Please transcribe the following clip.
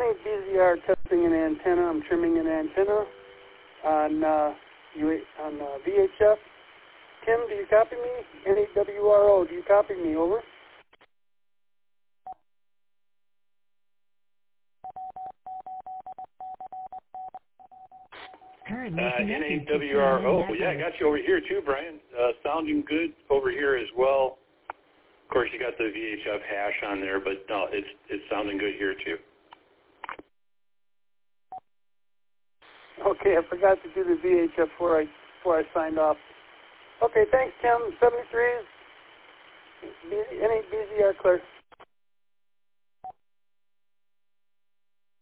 NABZR testing an antenna. I'm trimming an antenna on VHF. Tim, do you copy me? NAWRO, do you copy me? Over. NAWRO, yeah, I got you over here too, Brian. Sounding good over here as well. Of course, you got the VHF hash on there, but no, it's sounding good here too. Okay, I forgot to do the VHF before I signed off. Okay, thanks, Tim. 73 NABZR clear.